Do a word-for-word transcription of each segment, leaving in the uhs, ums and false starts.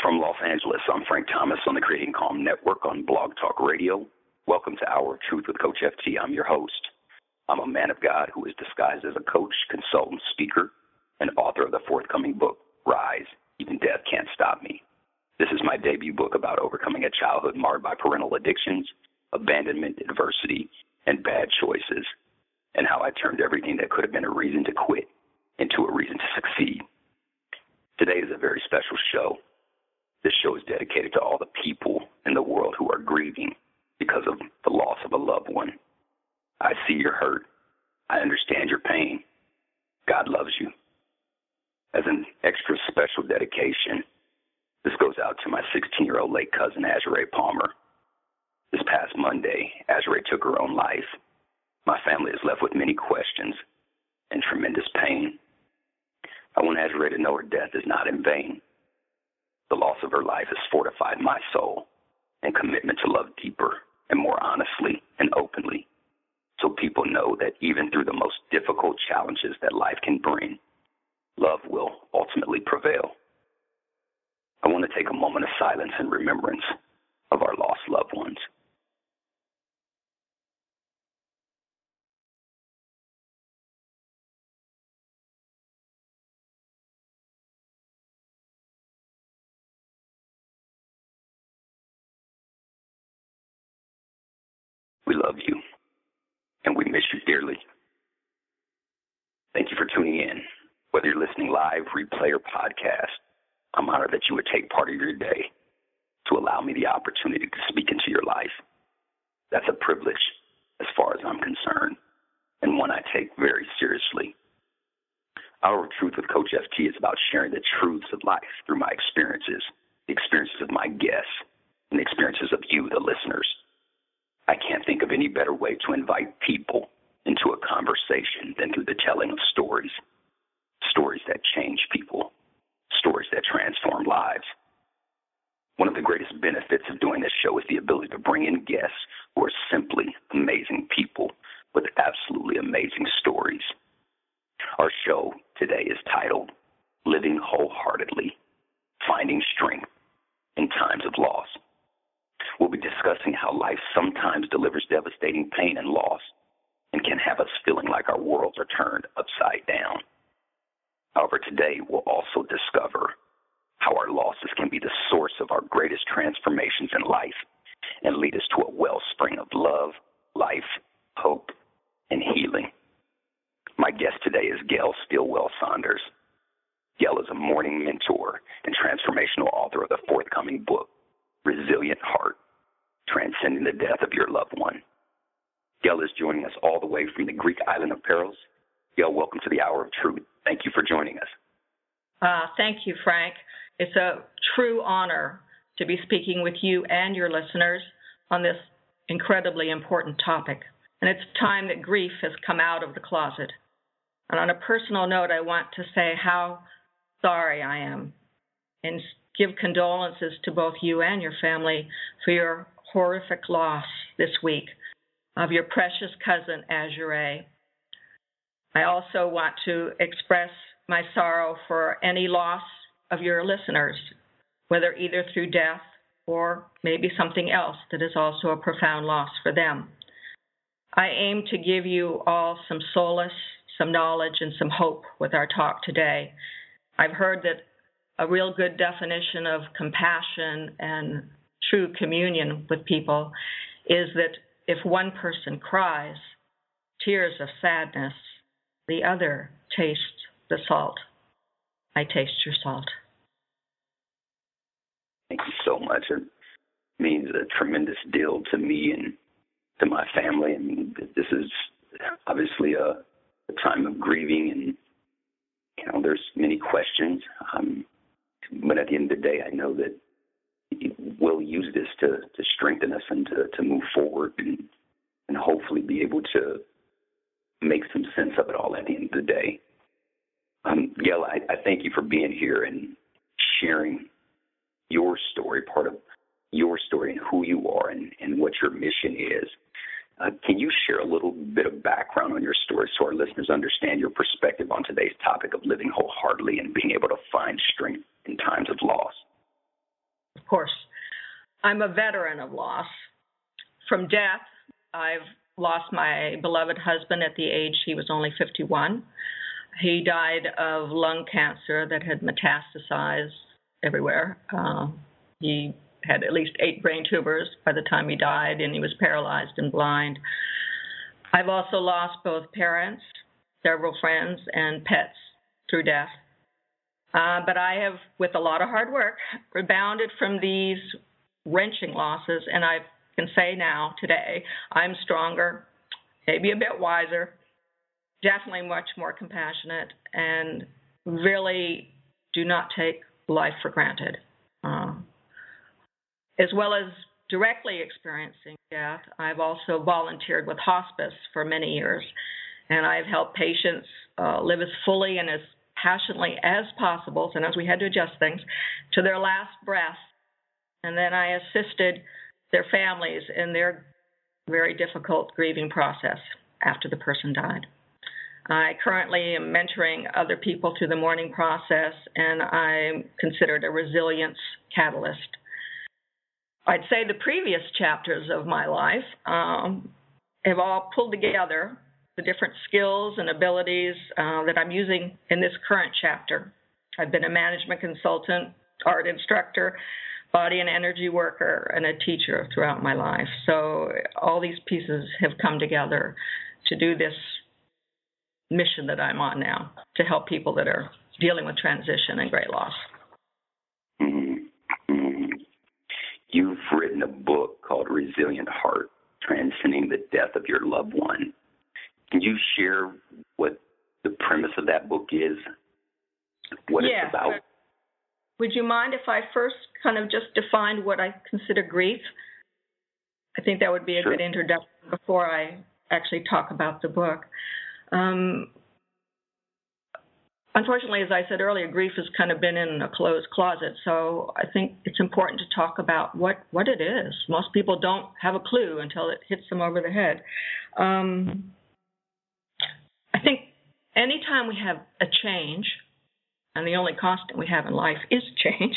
From Los Angeles, I'm Frank Thomas on the Creating Calm Network on Blog Talk Radio. Welcome to Hour of Truth with Coach F T. I'm your host. I'm a man of God who is disguised as a coach, consultant, speaker, and author of the forthcoming book, Rise, Even Death Can't Stop Me. This is my debut book about overcoming a childhood marred by parental addictions, abandonment, adversity, and bad choices, and how I turned everything that could have been a reason to quit into a reason to succeed. Today is a very special show. This show is dedicated to all the people in the world who are grieving because of the loss of a loved one. I see your hurt. I understand your pain. God loves you. As an extra special dedication, this goes out to my sixteen-year-old late cousin, Azure Palmer. This past Monday, Azure took her own life. My family is left with many questions and tremendous pain. I want Azure to know her death is not in vain. The loss of her life has fortified my soul and commitment to love deeper and more honestly and openly, so people know that even through the most difficult challenges that life can bring, love will ultimately prevail. I want to take a moment of silence and remembrance of our lost loved ones. We love you, and we miss you dearly. Thank you for tuning in. Whether you're listening live, replay, or podcast, I'm honored that you would take part of your day to allow me the opportunity to speak into your life. That's a privilege as far as I'm concerned, and one I take very seriously. Our Truth with Coach F T is about sharing the truths of life through my experiences, the experiences of my guests, and the experiences of you, the listeners. I can't think of any better way to invite people into a conversation than through the telling of stories, stories that change people, stories that transform lives. One of the greatest benefits of doing this show is the ability to bring in guests who are simply amazing people with absolutely amazing stories. Our show today is titled Living Wholeheartedly, Finding Strength in Times of Loss. We'll be discussing how life sometimes delivers devastating pain and loss and can have us feeling like our worlds are turned upside down. However, today we'll also discover how our losses can be the source of our greatest transformations in life and lead us to a wellspring of love, life, hope, and healing. My guest today is Gail Stillwell Saunders. Gail is a mourning mentor and transformational author of the forthcoming book, Resilient Heart, Transcending the Death of Your Loved One. Gail is joining us all the way from the Greek island of Paros. Gail, welcome to the Hour of Truth. Thank you for joining us. Uh, thank you, Frank. It's a true honor to be speaking with you and your listeners on this incredibly important topic. And it's time that grief has come out of the closet. And on a personal note, I want to say how sorry I am and give condolences to both you and your family for your horrific loss this week of your precious cousin, Azure. I also want to express my sorrow for any loss of your listeners, whether either through death or maybe something else that is also a profound loss for them. I aim to give you all some solace, some knowledge, and some hope with our talk today. I've heard that a real good definition of compassion and true communion with people is that if one person cries tears of sadness, the other tastes the salt. I taste your salt. Thank you so much. It means a tremendous deal to me and to my family. I mean, this is obviously a, a time of grieving, and you know, there's many questions. Um, but at the end of the day, I know that we'll use this to, to strengthen us and to, to move forward and, and hopefully be able to make some sense of it all at the end of the day. Um, Gail, I, I thank you for being here and sharing your story, part of your story and who you are and, and what your mission is. Uh, can you share a little bit of background on your story so our listeners understand your perspective on today's topic of living wholeheartedly and being able to find strength in times of loss? course, I'm a veteran of loss. From death, I've lost my beloved husband at the age he was only fifty-one. He died of lung cancer that had metastasized everywhere. Uh, he had at least eight brain tumors by the time he died, and he was paralyzed and blind. I've also lost both parents, several friends, and pets through death. Uh, but I have, with a lot of hard work, rebounded from these wrenching losses, and I can say now, today, I'm stronger, maybe a bit wiser, definitely much more compassionate, and really do not take life for granted. Uh, as well as directly experiencing death, I've also volunteered with hospice for many years, and I've helped patients uh, live as fully and as passionately as possible, sometimes we had to adjust things, to their last breath. And then I assisted their families in their very difficult grieving process after the person died. I currently am mentoring other people through the mourning process, and I'm considered a resilience catalyst. I'd say the previous chapters of my life um, have all pulled together the different skills and abilities uh, that I'm using in this current chapter. I've been a management consultant, art instructor, body and energy worker, and a teacher throughout my life. So all these pieces have come together to do this mission that I'm on now, to help people that are dealing with transition and great loss. Mm-hmm. Mm-hmm. You've written a book called Resilient Heart, Transcending the Death of Your Loved One. Can you share what the premise of that book is, what yeah. it's about? Would you mind if I first kind of just defined what I consider grief? I think that would be a Sure. good introduction before I actually talk about the book. Um, unfortunately, as I said earlier, grief has kind of been in a closed closet, so I think it's important to talk about what, what it is. Most people don't have a clue until it hits them over the head. Um, I think anytime we have a change, and the only constant we have in life is change,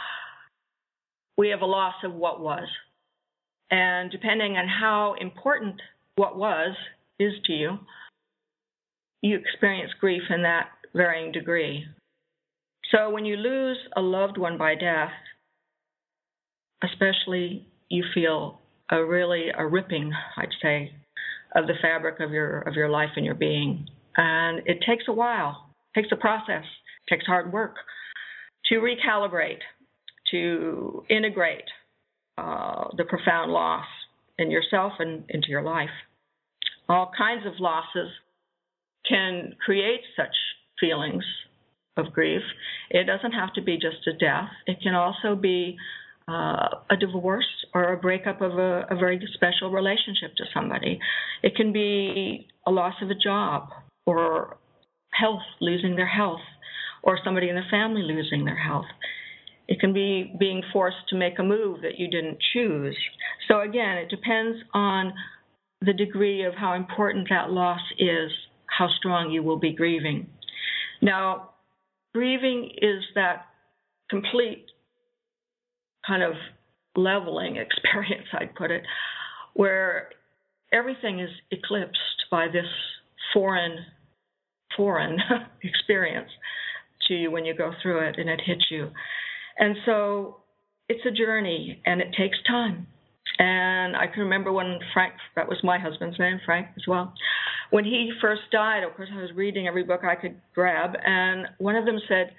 we have a loss of what was. And depending on how important what was is to you, you experience grief in that varying degree. So when you lose a loved one by death, especially, you feel a really a ripping, I'd say, of the fabric of your of your life and your being. And it takes a while, it takes a process, it takes hard work to recalibrate, to integrate uh, the profound loss in yourself and into your life. All kinds of losses can create such feelings of grief. It doesn't have to be just a death. It can also be uh, a divorce or a breakup of a, a very special relationship to somebody. It can be a loss of a job, or health, losing their health, or somebody in the family losing their health. It can be being forced to make a move that you didn't choose. So again, it depends on the degree of how important that loss is, how strong you will be grieving. Now, grieving is that complete kind of leveling experience, I'd put it, where everything is eclipsed by this foreign, foreign experience to you when you go through it and it hits you. And so it's a journey, and it takes time. And I can remember when Frank, that was my husband's name, Frank as well, when he first died, of course, I was reading every book I could grab, and one of them said,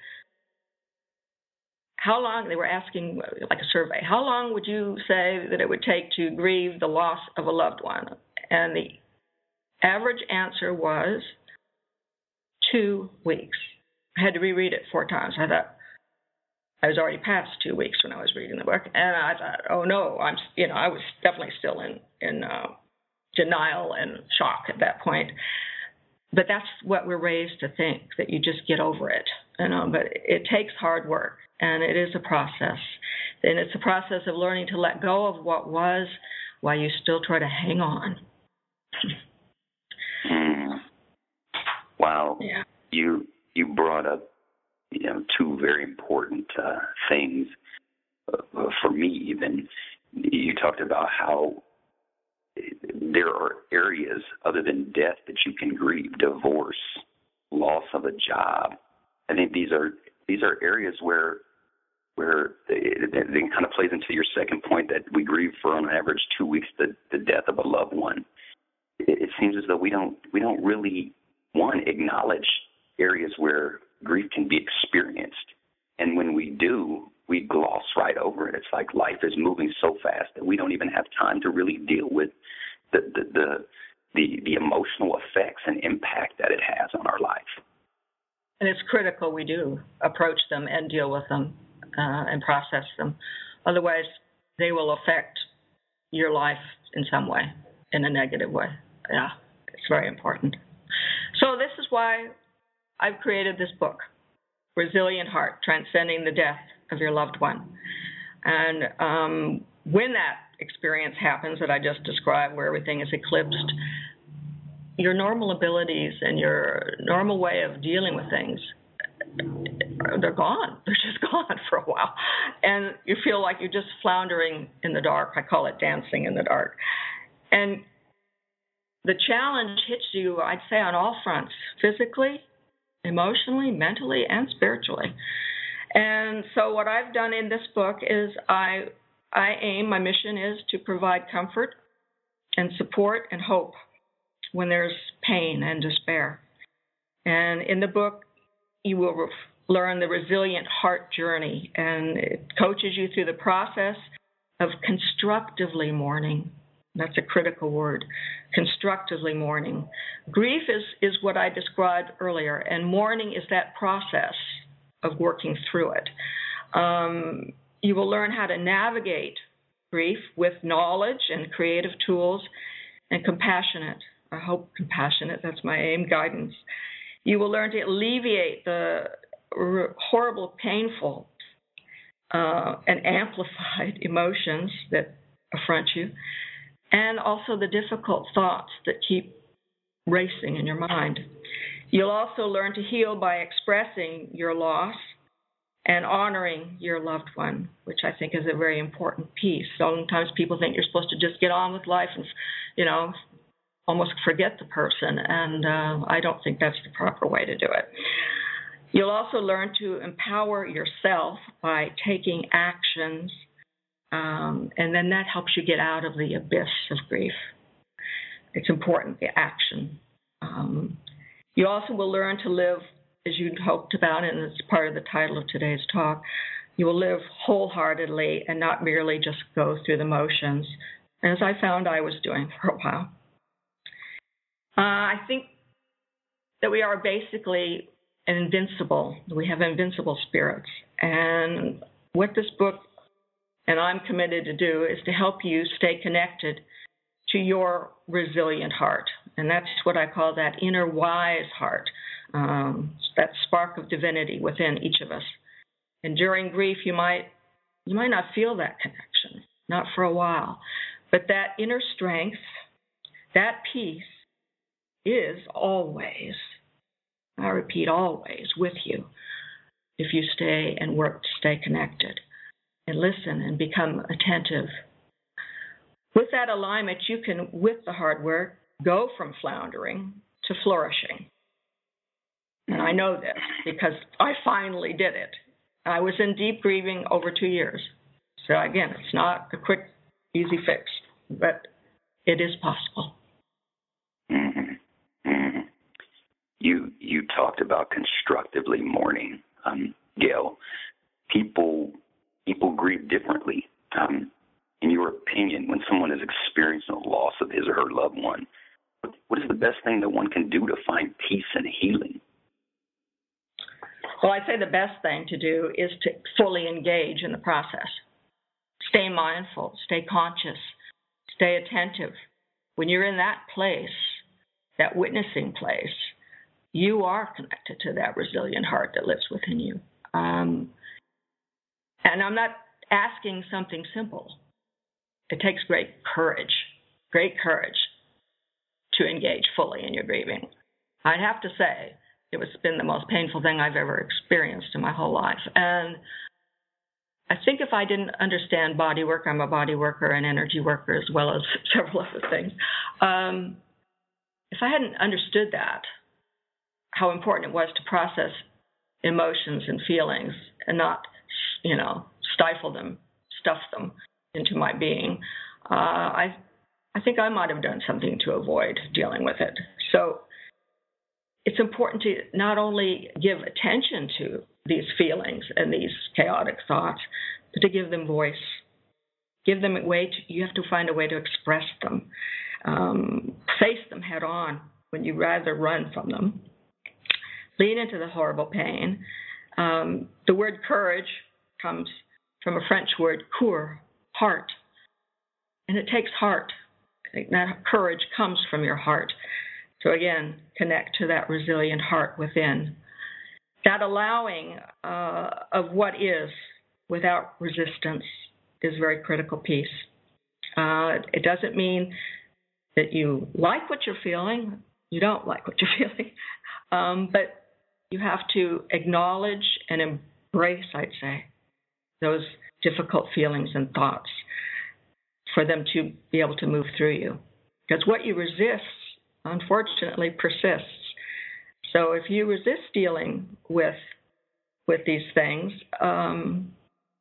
how long, they were asking, like a survey, how long would you say that it would take to grieve the loss of a loved one? And the average answer was two weeks. I had to reread it four times. I thought, I was already past two weeks when I was reading the book, and I thought, oh no, I'm, you know, I was definitely still in in uh, denial and shock at that point. But that's what we're raised to think, that you just get over it, you know. But it takes hard work, and it is a process, and it's a process of learning to let go of what was, while you still try to hang on. Mm. Wow. Yeah. You you brought up, you know, two very important uh, things. Uh, grieve, and you talked about how there are areas other than death that you can grieve: divorce, loss of a job. I think these are these are areas where where it, it kind of plays into your second point that we grieve for on average two weeks the, the death of a loved one. It, it seems as though we don't we don't really one acknowledge areas where grief can be experienced, and when we do, we gloss right over it. It's like life is moving so fast that we don't even have time to really deal with the the the, the, the emotional effects and impact that it has on our life. And it's critical we do approach them and deal with them uh, and process them. Otherwise, they will affect your life in some way, in a negative way. Yeah, it's very important. So this is why I've created this book, Resilient Heart, Transcending the Death of Your Loved One. And um, when that experience happens that I just described, where everything is eclipsed, your normal abilities and your normal way of dealing with things, they're gone. They're just gone for a while. And you feel like you're just floundering in the dark. I call it dancing in the dark. And the challenge hits you, I'd say, on all fronts: physically, emotionally, mentally, and spiritually. And so what I've done in this book is I I aim, my mission is to provide comfort and support and hope when there's pain and despair. And in the book, you will re- learn the Resilient Heart journey, and it coaches you through the process of constructively mourning. That's a critical word, constructively mourning. Grief is, is what I described earlier, and mourning is that process of working through it. Um, you will learn how to navigate grief with knowledge and creative tools and compassionate, I hope compassionate, that's my aim, guidance. You will learn to alleviate the horrible, painful, uh, and amplified emotions that affront you, and also the difficult thoughts that keep racing in your mind. You'll also learn to heal by expressing your loss and honoring your loved one, which I think is a very important piece. Sometimes people think you're supposed to just get on with life and, you know, almost forget the person, and uh, I don't think that's the proper way to do it. You'll also learn to empower yourself by taking actions, um, and then that helps you get out of the abyss of grief. It's important, the action. Um, you also will learn to live, as you hoped about, and it's part of the title of today's talk, you will live wholeheartedly and not merely just go through the motions, as I found I was doing for a while. Uh, I think that we are basically invincible. We have invincible spirits. And what this book, and I'm committed to do, is to help you stay connected to your resilient heart. And that's what I call that inner wise heart, um, that spark of divinity within each of us. And during grief, you might you might not feel that connection, not for a while. But that inner strength, that peace, is always, I repeat, always with you if you stay and work to stay connected and listen and become attentive. With that alignment, you can, with the hard work, go from floundering to flourishing. And I know this because I finally did it. I was in deep grieving over two years. So again, it's not a quick, easy fix, but it is possible. Mm-hmm. Mm-hmm. You you talked about constructively mourning, um, Gail. People people grieve differently. Um, in your opinion, when someone is experiencing a loss of his or her loved one, what, what is the best thing that one can do to find peace and healing? Well, I'd say the best thing to do is to fully engage in the process. Stay mindful, stay conscious, stay attentive. When you're in that place, that witnessing place, you are connected to that resilient heart that lives within you. Um, and I'm not asking something simple. It takes great courage, great courage to engage fully in your grieving. I'd have to say it was been the most painful thing I've ever experienced in my whole life. And I think if I didn't understand body work, I'm a body worker and energy worker as well as several other things. Um, if I hadn't understood that, how important it was to process emotions and feelings and not, you know, stifle them, stuff them into my being, uh, I, I think I might have done something to avoid dealing with it. So it's important to not only give attention to these feelings and these chaotic thoughts, but to give them voice. Give them a way to, you have to find a way to express them. Um, face them head on when you rather run from them. Lean into the horrible pain. Um, the word courage comes from a French word, coeur, heart. And it takes heart. I think that courage comes from your heart. So again, connect to that resilient heart within. That allowing uh, of what is without resistance is a very critical piece. Uh, it doesn't mean that you like what you're feeling. You don't like what you're feeling. Um, but you have to acknowledge and embrace, I'd say, those difficult feelings and thoughts for them to be able to move through you. Because what you resist, unfortunately, persists. So if you resist dealing with with these things, um,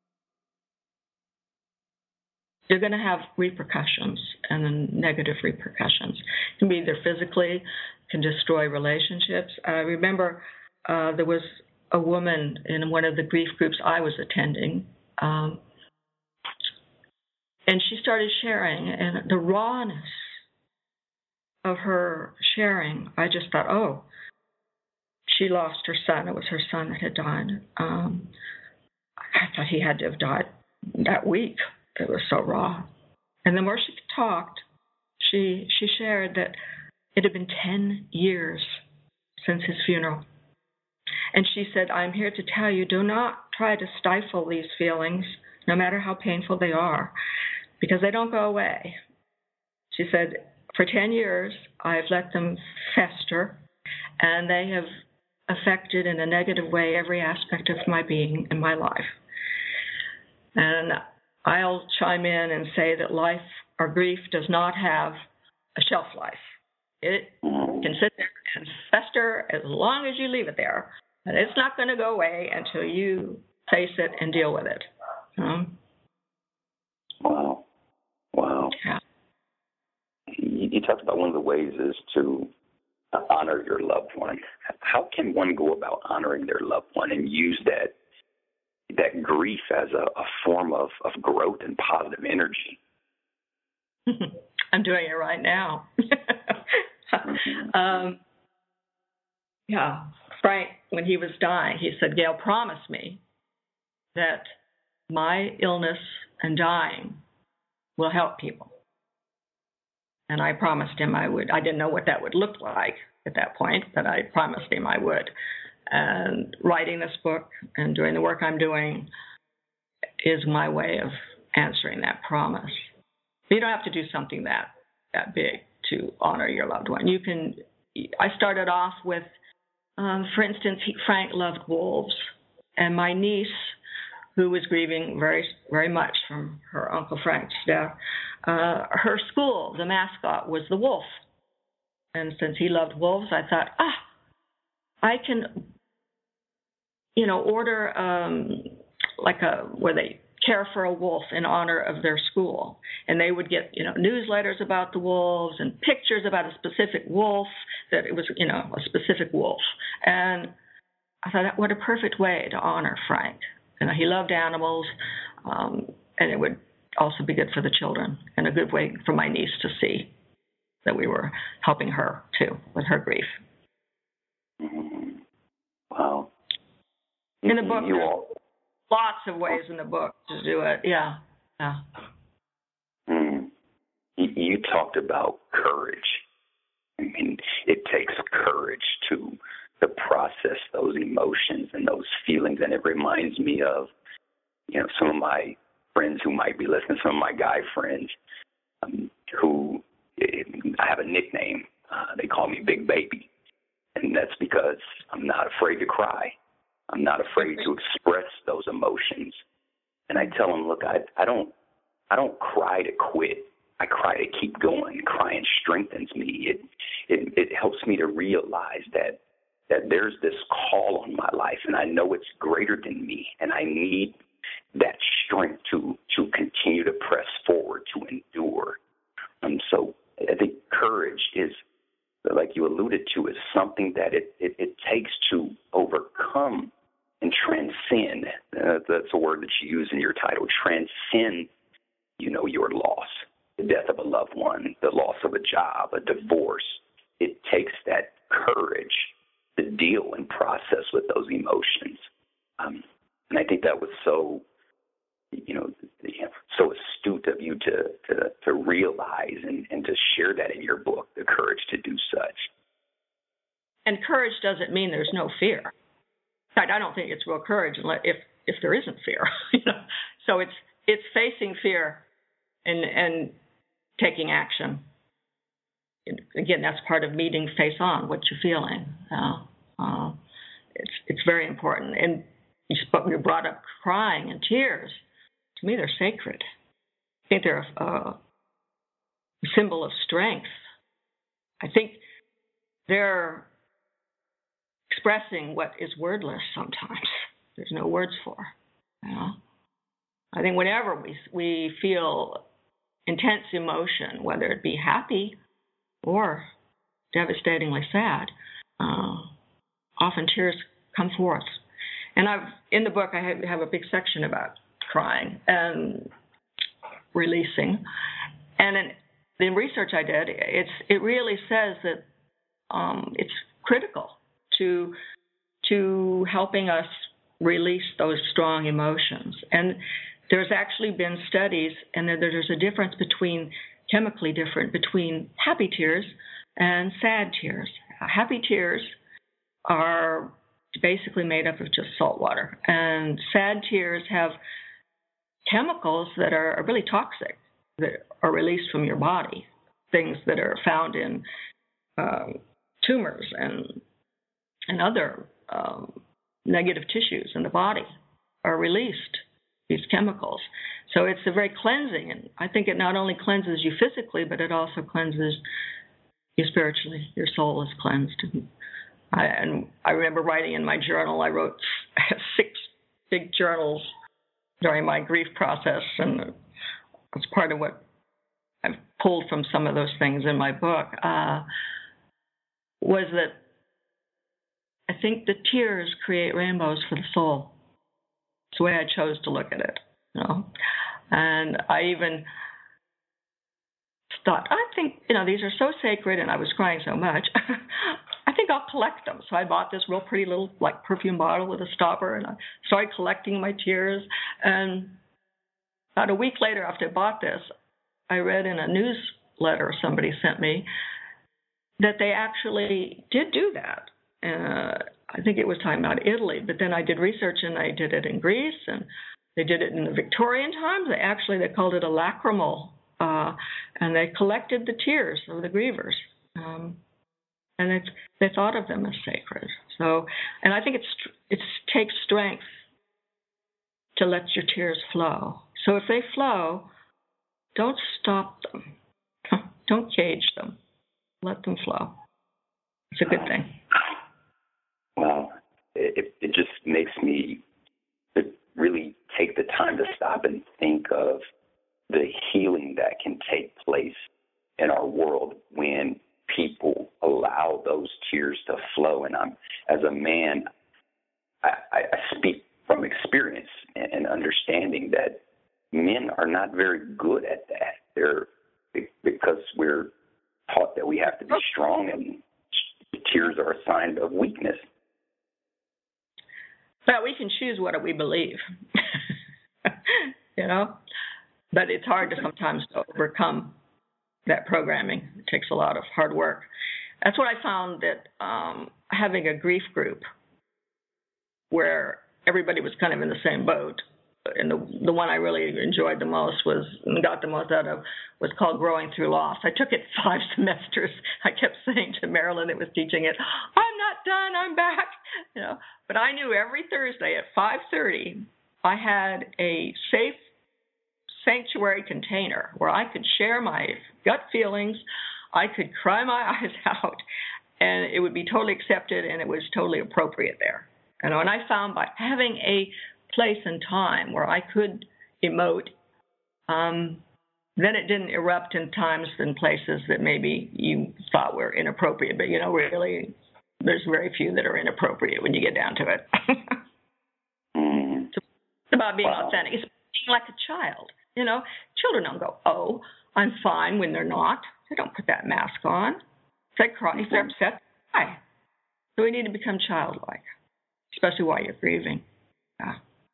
you're going to have repercussions and then negative repercussions. It can be either physically, can destroy relationships. I remember uh, there was a woman in one of the grief groups I was attending, um, and she started sharing, and the rawness of her sharing, I just thought, oh, she lost her son. It was her son that had died. Um, I thought he had to have died that week. It was so raw. And the more she talked, she she shared that it had been ten years since his funeral. And she said, I'm here to tell you, do not try to stifle these feelings, no matter how painful they are, because they don't go away. She said, for ten years, I've let them fester, and they have affected in a negative way every aspect of my being and my life. And I'll chime in and say that life or grief does not have a shelf life. It can sit there and fester as long as you leave it there, and it's not going to go away until you face it and deal with it. Um, wow. Wow. Yeah. You, you talked about one of the ways is to honor your loved one. How can one go about honoring their loved one and use that that grief as a, a form of, of growth and positive energy? I'm doing it right now. um, yeah, Frank, when he was dying, he said, Gail, promise me that my illness and dying will help people. And I promised him I would. I didn't know what that would look like at that point, but I promised him I would. And writing this book and doing the work I'm doing is my way of answering that promise. You don't have to do something that, that big to honor your loved one. You can. I started off with, um, for instance, he, Frank loved wolves, and my niece, who was grieving very, very much from her Uncle Frank's death, uh, her school, the mascot was the wolf. And since he loved wolves, I thought, ah, I can, you know, order um, like a, where they care for a wolf in honor of their school. And they would get, you know, newsletters about the wolves and pictures about a specific wolf, that it was, you know, a specific wolf. And I thought, what a perfect way to honor Frank. You know, he loved animals, um, and it would also be good for the children and a good way for my niece to see that we were helping her, too, with her grief. Mm-hmm. Wow. In the book, you all... lots of ways in the book to do it. Yeah. Yeah. Mm. You, you talked about courage. I mean, it takes courage to to process those emotions and those feelings, and it reminds me of, you know, some of my friends who might be listening, some of my guy friends um, who, I have a nickname. Uh, they call me Big Baby, and that's because I'm not afraid to cry. I'm not afraid to express those emotions. And I tell them, look, I, I don't I don't cry to quit. I cry to keep going. Crying strengthens me. It it it helps me to realize that that there's this call on my life, and I know it's greater than me, and I need that strength to to continue to press forward, to endure. Um, so I think courage is, like you alluded to, is something that it, it, it takes to overcome and transcend. Uh, that's a word that you use in your title. Transcend, you know, your loss, the death of a loved one, the loss of a job, a divorce. It takes that courage to deal and process with those emotions. Um, and I think that was so, you know, so astute of you to, to, to realize and, and to share that in your book, the courage to do such. And courage doesn't mean there's no fear. In fact, I don't think it's real courage if if there isn't fear. You know, so it's it's facing fear and and taking action. And again, that's part of meeting face on what you're feeling. Uh, uh, it's it's very important. And you spoke, you brought up crying and tears. To me, they're sacred. I think they're a, a symbol of strength. I think they're expressing what is wordless sometimes. There's no words for. You know? I think whenever we we feel intense emotion, whether it be happy or devastatingly sad, uh, often tears come forth. And I've in the book I have, have a big section about crying and releasing. And in the research I did, it's it really says that um, it's critical to to helping us release those strong emotions. And there's actually been studies, and there's a difference between, chemically different, between happy tears and sad tears. Happy tears are basically made up of just salt water, and sad tears have chemicals that are, are really toxic that are released from your body, things that are found in um, tumors and and other um, negative tissues in the body are released, these chemicals. So it's a very cleansing, and I think it not only cleanses you physically, but it also cleanses you spiritually. Your soul is cleansed. I, and I remember writing in my journal, I wrote six big journals during my grief process, and it's part of what I've pulled from some of those things in my book, uh, was that I think the tears create rainbows for the soul. It's the way I chose to look at it, you know. And I even thought, I think, you know, these are so sacred, and I was crying so much, I think I'll collect them. So I bought this real pretty little, like, perfume bottle with a stopper, and I started collecting my tears. And about a week later after I bought this, I read in a newsletter somebody sent me that they actually did do that. Uh, I think it was talking about Italy, but then I did research, and I did it in Greece, and they did it in the Victorian times. They actually, they called it a lacrimal, uh, and they collected the tears of the grievers, um, and they they thought of them as sacred. So, and I think it's it takes strength to let your tears flow. So if they flow, don't stop them, don't cage them, let them flow. It's a good thing. Well, it, it just makes me really take the time to stop and think of the healing that can take place in our world when people allow those tears to flow. And I'm, as a man, I, I speak from experience and understanding that men are not very good at that. They're because we're taught that we have to be strong, and tears are a sign of weakness. Well, we can choose what we believe, you know, but it's hard to sometimes overcome that programming. It takes a lot of hard work. That's what I found, that um, having a grief group where everybody was kind of in the same boat, and the the one I really enjoyed the most was and got the most out of was called Growing Through Loss. I took it five semesters. I kept saying to Marilyn that was teaching it, I'm not done, I'm back. You know, but I knew every Thursday at five thirty I had a safe sanctuary container where I could share my gut feelings, I could cry my eyes out, and it would be totally accepted, and it was totally appropriate there. And when I found by having a place and time where I could emote, um, then it didn't erupt in times and places that maybe you thought were inappropriate. But, you know, really, there's very few that are inappropriate when you get down to it. mm. It's about being Wow. authentic. It's being like a child. You know, children don't go, oh, I'm fine when they're not. They don't put that mask on. If they cry, if they're upset, they cry. So we need to become childlike, especially while you're grieving. Yeah.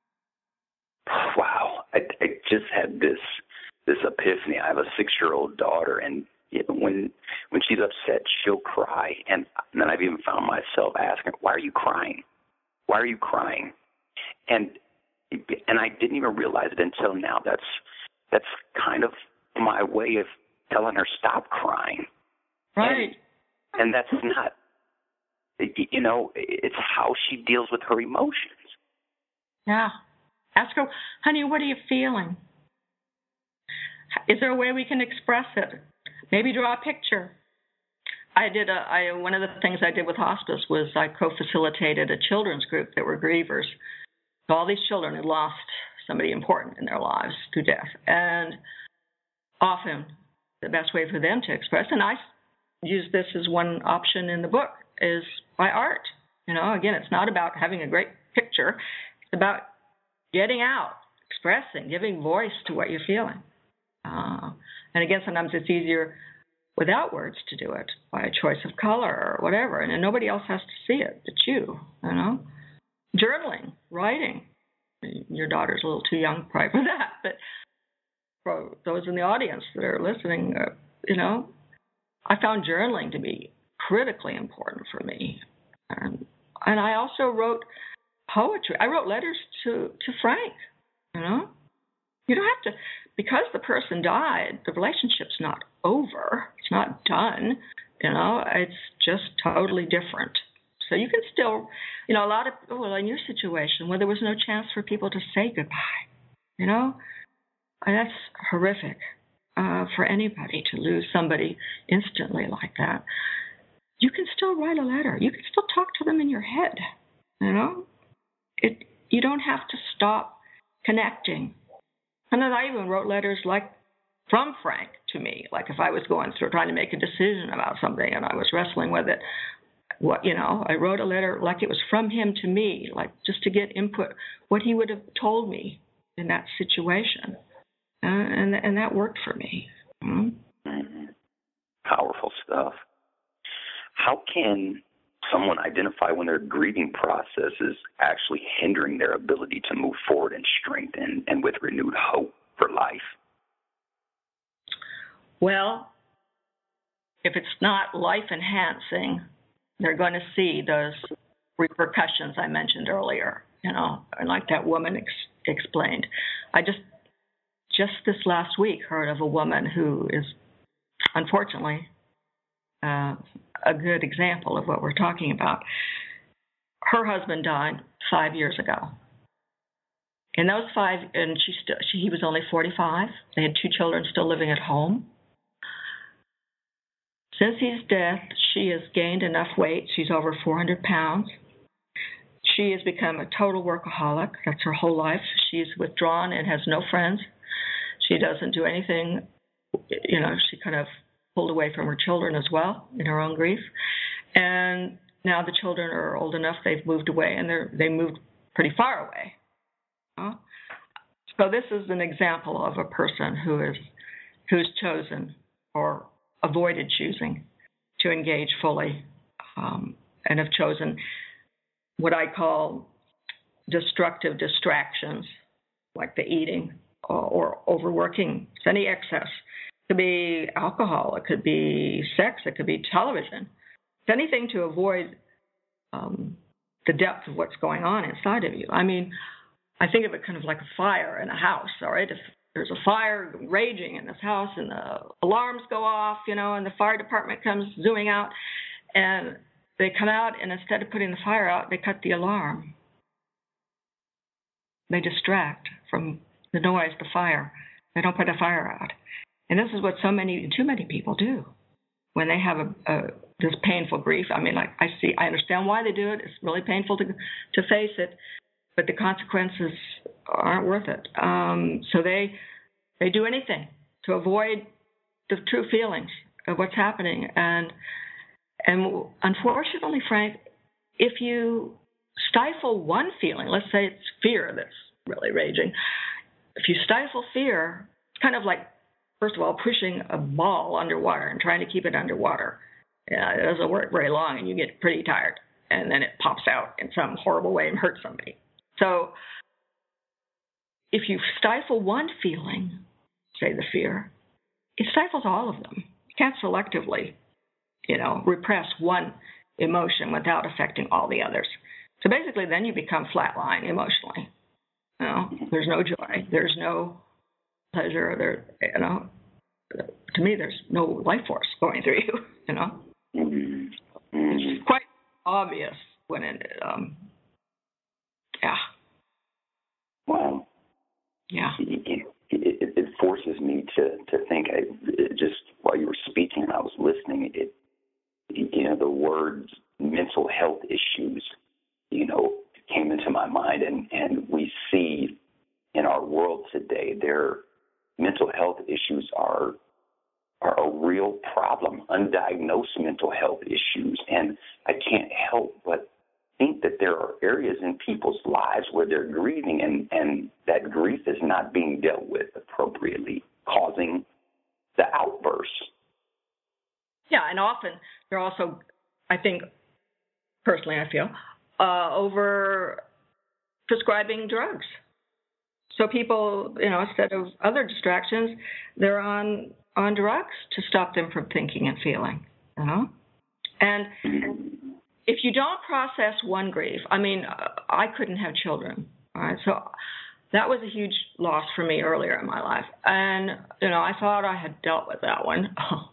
Wow. I, I just had this this epiphany. I have a six-year-old daughter, and you know, when when she's upset, she'll cry. And, and then I've even found myself asking, why are you crying? Why are you crying? And and I didn't even realize it until now. That's that's kind of my way of telling her, stop crying. Right. And, and that's not, you know, it's how she deals with her emotions. Yeah. Ask her, honey, what are you feeling? Is there a way we can express it? Maybe draw a picture. I did a, I, one of the things I did with hospice was I co-facilitated a children's group that were grievers. So all these children had lost somebody important in their lives through death. And often the best way for them to express, and I use this as one option in the book, is by art. You know, again, it's not about having a great picture. It's about getting out, expressing, giving voice to what you're feeling. Uh, and again, sometimes it's easier without words to do it, by a choice of color or whatever, and, and nobody else has to see it but you, you know. Journaling, writing. Your daughter's a little too young probably for that, but for those in the audience that are listening, uh, you know, I found journaling to be critically important for me. And, and I also wrote poetry. I wrote letters to, to Frank, you know. You don't have to, because the person died, the relationship's not over. It's not done, you know. It's just totally different. So you can still, you know, a lot of, well, in your situation where there was no chance for people to say goodbye, you know, and that's horrific uh, for anybody to lose somebody instantly like that. You can still write a letter. You can still talk to them in your head, you know. It. You don't have to stop connecting. And then I even wrote letters like from Frank to me, like if I was going through trying to make a decision about something and I was wrestling with it. What, you know, I wrote a letter like it was from him to me, like just to get input, what he would have told me in that situation. Uh, and and that worked for me. Mm-hmm. Mm-hmm. Powerful stuff. How can someone identify when their grieving process is actually hindering their ability to move forward in strength and, and with renewed hope for life? Well, if it's not life-enhancing, they're going to see those repercussions I mentioned earlier, you know, and like that woman ex- explained. I just, just this last week heard of a woman who is, unfortunately, uh, a good example of what we're talking about. Her husband died five years ago. In those five, and she, st- she he was only forty-five. They had two children still living at home. Since his death, she has gained enough weight. She's over four hundred pounds. She has become a total workaholic. That's her whole life. She's withdrawn and has no friends. She doesn't do anything. You know, she kind of pulled away from her children as well in her own grief. And now the children are old enough. They've moved away, and they're they moved pretty far away. Huh? So this is an example of a person who is who's chosen or avoided choosing to engage fully, um, and have chosen what I call destructive distractions, like the eating or, or overworking. It's any excess. It could be alcohol. It could be sex. It could be television. It's anything to avoid um, the depth of what's going on inside of you. I mean, I think of it kind of like a fire in a house, all right? If there's a fire raging in this house and the alarms go off, you know, and the fire department comes zooming out, and they come out, and instead of putting the fire out, they cut the alarm. they distract from the noise, the fire. They don't put the fire out. And this is what so many, too many people do when they have a, a this painful grief. I mean, like I see, I understand why they do it. It's really painful to to face it, but the consequences aren't worth it. Um, so they they do anything to avoid the true feelings of what's happening. And and unfortunately, Frank, if you stifle one feeling, let's say it's fear that's really raging. If you stifle fear, it's kind of like, first of all, pushing a ball underwater and trying to keep it underwater. Yeah, it doesn't work very long, and you get pretty tired, and then it pops out in some horrible way and hurts somebody. So if you stifle one feeling, say the fear, it stifles all of them. You can't selectively, you know, repress one emotion without affecting all the others. So basically, then you become flatline emotionally. You know, there's no joy, there's no pleasure, there, you know. To me, there's no life force going through you, you know. Mm-hmm. It's quite obvious when it, um, yeah. Wow. Yeah. It, it, it forces me to, to think, I, it just while you were speaking and I was listening, it, you know, the words mental health issues, you know, came into my mind, and, and we see in our world today, there mental health issues are are a real problem, undiagnosed mental health issues. And I can't help but think that there are areas in people's lives where they're grieving, and, and that grief is not being dealt with appropriately, causing the outbursts. Yeah, and often they're also, I think, personally I feel, uh, over prescribing drugs. So people, you know, instead of other distractions, they're on on drugs to stop them from thinking and feeling, you know? And if you don't process one grief, I mean, I couldn't have children, all right? So that was a huge loss for me earlier in my life. And, you know, I thought I had dealt with that one.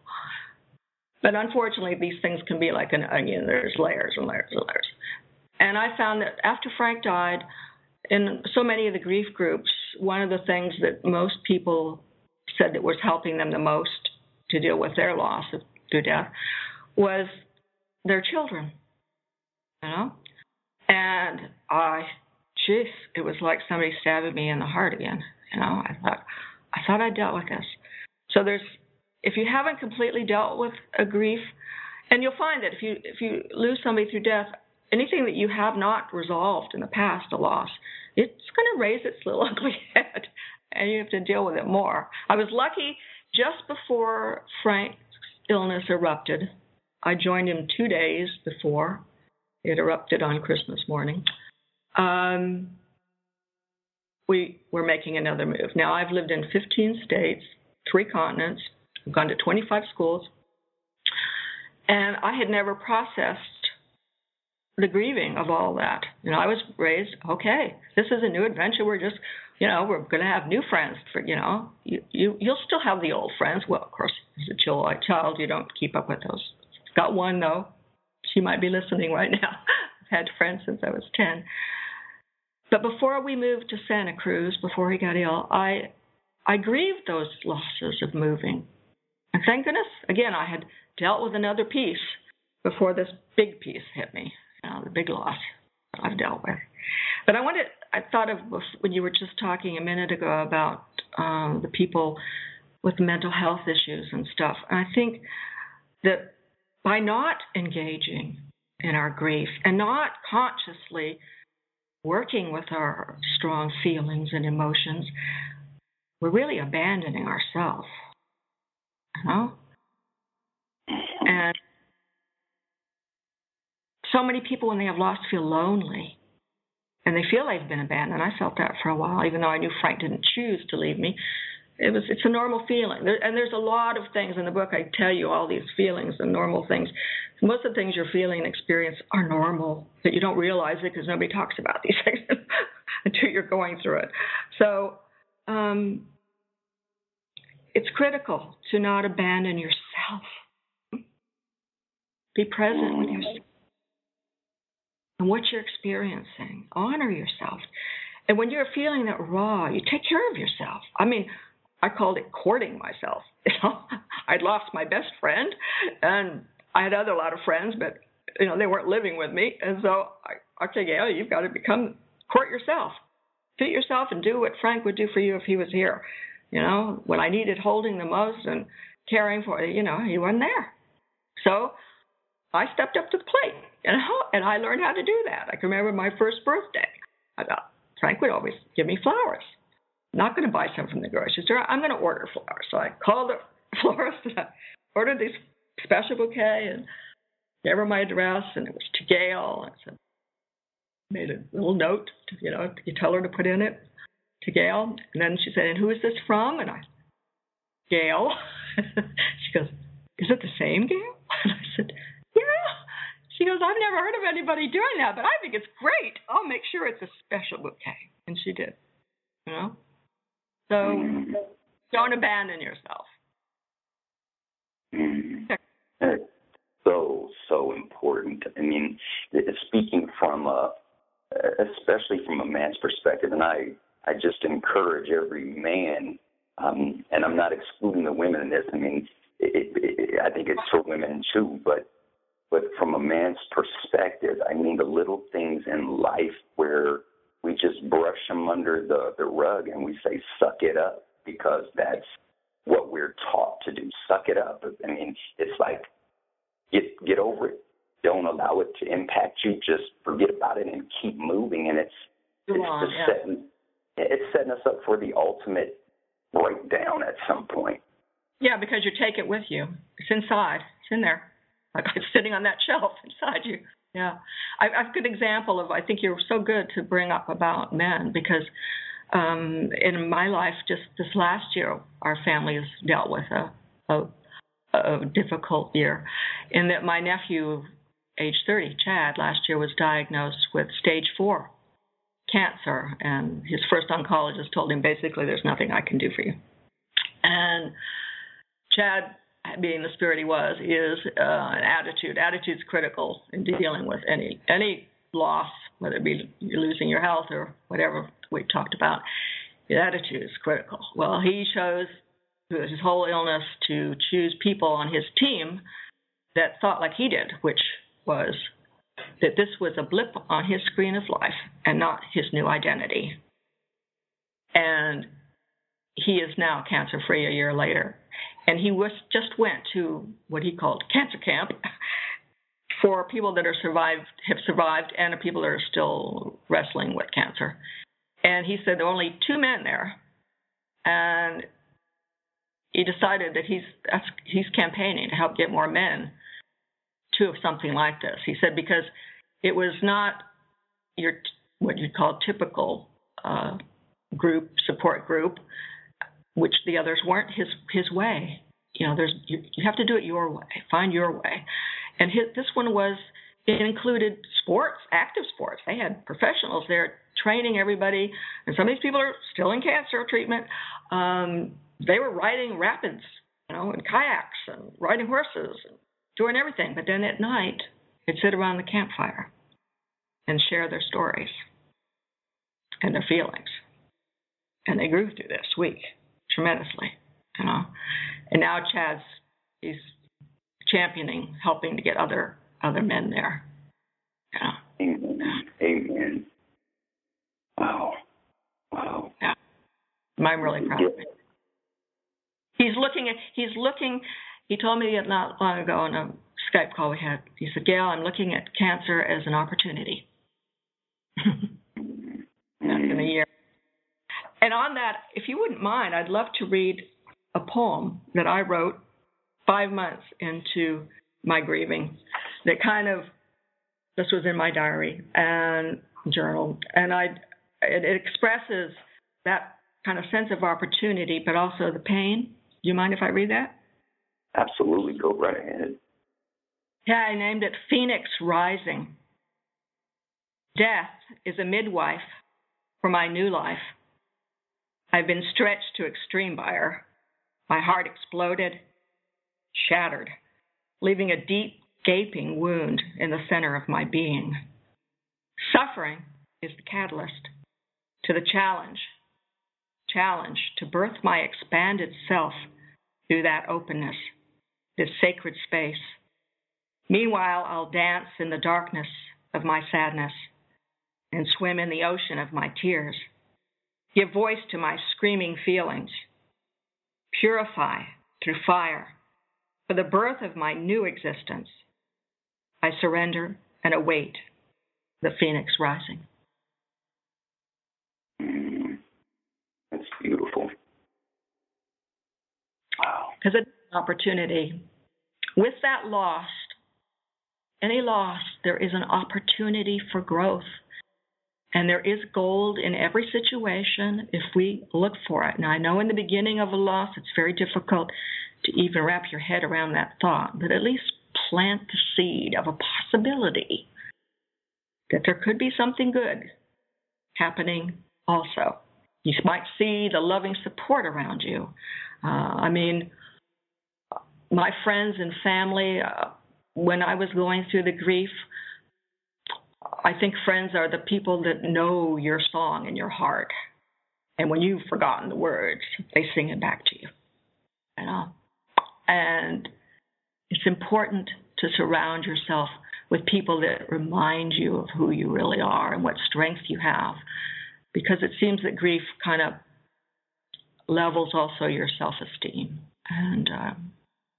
But unfortunately, these things can be like an onion. There's layers and layers and layers. And I found that after Frank died, in so many of the grief groups, one of the things that most people said that was helping them the most to deal with their loss of, through death was their children, you know? And I, jeez, it was like somebody stabbing me in the heart again, you know? I thought, I thought I dealt with this. So there's, if you haven't completely dealt with a grief, and you'll find that if you if you lose somebody through death, anything that you have not resolved in the past, a loss, it's going to raise its little ugly head, and you have to deal with it more. I was lucky just before Frank's illness erupted. I joined him two days before it erupted on Christmas morning. Um, we were making another move. Now, I've lived in fifteen states, three continents. I've gone to twenty-five schools, and I had never processed the grieving of all that. You know, I was raised, okay, this is a new adventure. We're just, you know, we're going to have new friends. For, you know, you, you, you'll still have the old friends. Well, of course, as a child, you don't keep up with those. Got one, though. She might be listening right now. I've had friends since I was ten. But before we moved to Santa Cruz, before he got ill, I, I grieved those losses of moving. And thank goodness, again, I had dealt with another piece before this big piece hit me. You know, the big loss that I've dealt with. But I wanted, I thought of when you were just talking a minute ago about um, the people with mental health issues and stuff. And I think that by not engaging in our grief and not consciously working with our strong feelings and emotions, we're really abandoning ourselves, you know? And so many people, when they have lost, feel lonely, and they feel they've been abandoned. I felt that for a while, even though I knew Frank didn't choose to leave me. It was, it's a normal feeling. There, and there's a lot of things in the book. I tell you all these feelings and normal things. Most of the things you're feeling and experience are normal, but you don't realize it because nobody talks about these things until you're going through it. So um, it's critical to not abandon yourself. Be present with yourself and what you're experiencing. Honor yourself. And when you're feeling that raw, you take care of yourself. I mean, I called it courting myself. You know, I'd lost my best friend, and I had other lot of friends, but you know they weren't living with me, and so I, okay, Gail, you've got to become court yourself, fit yourself, and do what Frank would do for you if he was here. You know, when I needed holding the most and caring for you, you know, he wasn't there. So I stepped up to the plate, and and I learned how to do that. I can remember my first birthday. I thought Frank would always give me flowers. I'm not going to buy some from the grocery store. I'm going to order flowers. So I called the florist and I ordered this special bouquet and gave her my address, and it was to Gail. I said, made a little note, to, you know, you tell her to put in it to Gail. And then she said, and who is this from? And I, Gail. She goes, is it the same Gail? And I said, yeah. She goes, I've never heard of anybody doing that, but I think it's great. I'll make sure it's a special bouquet. And she did, you know. So don't abandon yourself. That's so, so important. I mean, speaking from a, especially from a man's perspective, and I, I just encourage every man, um, and I'm not excluding the women in this. I mean, it, it, I think it's for women too, but but from a man's perspective, I mean, the little things in life where we just brush them under the, the rug and we say, suck it up, because that's what we're taught to do. Suck it up. I mean, it's like, get get over it. Don't allow it to impact you. Just forget about it and keep moving. And it's Go it's on, just yeah. setting it's setting us up for the ultimate breakdown at some point. Yeah, because you take it with you. It's inside. It's in there. Like it's sitting on that shelf inside you. Yeah. I, I've a good example of, I think you're so good to bring up about men, because um, in my life, just this last year, our family has dealt with a, a, a difficult year, in that my nephew, age thirty, Chad, last year was diagnosed with stage four cancer, and his first oncologist told him, basically, there's nothing I can do for you. And Chad, being the spirit he was, is uh, an attitude. Attitude's critical in dealing with any any loss, whether it be you're losing your health or whatever we talked about. The attitude is critical. Well, he chose through his whole illness to choose people on his team that thought like he did, which was that this was a blip on his screen of life and not his new identity. And he is now cancer-free a year later. And he was just went to what he called cancer camp for people that are survived, have survived, and people that are still wrestling with cancer. And he said there were only two men there, and he decided that he's that's, he's campaigning to help get more men to something like this. He said because it was not your what you'd call typical uh, group support group, which the others weren't his his way. You know, there's you, you have to do it your way, find your way. And his, this one was, it included sports, active sports. They had professionals there training everybody, and some of these people are still in cancer treatment. Um, they were riding rapids, you know, and kayaks and riding horses and doing everything. But then at night, they'd sit around the campfire and share their stories and their feelings. And they grew through this week tremendously, you know. And now Chad's, he's championing, helping to get other other men there. You know. Amen. Amen. Wow. Wow. Yeah. I'm really proud of him. He's looking at, he's looking, he told me not long ago in a Skype call we had, he said, Gail, I'm looking at cancer as an opportunity. In a year. And on that, if you wouldn't mind, I'd love to read a poem that I wrote five months into my grieving that kind of, this was in my diary and journal, and I, it, it expresses that kind of sense of opportunity, but also the pain. Do you mind if I read that? Absolutely. Go right ahead. Yeah, I named it Phoenix Rising. Death is a midwife for my new life. I've been stretched to extreme by her. My heart exploded, shattered, leaving a deep, gaping wound in the center of my being. Suffering is the catalyst. to the challenge, challenge to birth my expanded self through that openness, this sacred space. Meanwhile, I'll dance in the darkness of my sadness and swim in the ocean of my tears. Give voice to my screaming feelings. Purify through fire. For the birth of my new existence, I surrender and await the phoenix rising. Mm, that's beautiful. Wow. Because it's an opportunity. With that loss, any loss, there is an opportunity for growth. And there is gold in every situation if we look for it. Now, I know in the beginning of a loss, it's very difficult to even wrap your head around that thought, but at least plant the seed of a possibility that there could be something good happening also. You might see the loving support around you. Uh, I mean, my friends and family, uh, when I was going through the grief, I think friends are the people that know your song in your heart. And when you've forgotten the words, they sing it back to you. You know? And it's important to surround yourself with people that remind you of who you really are and what strength you have. Because it seems that grief kind of levels also your self-esteem. And um,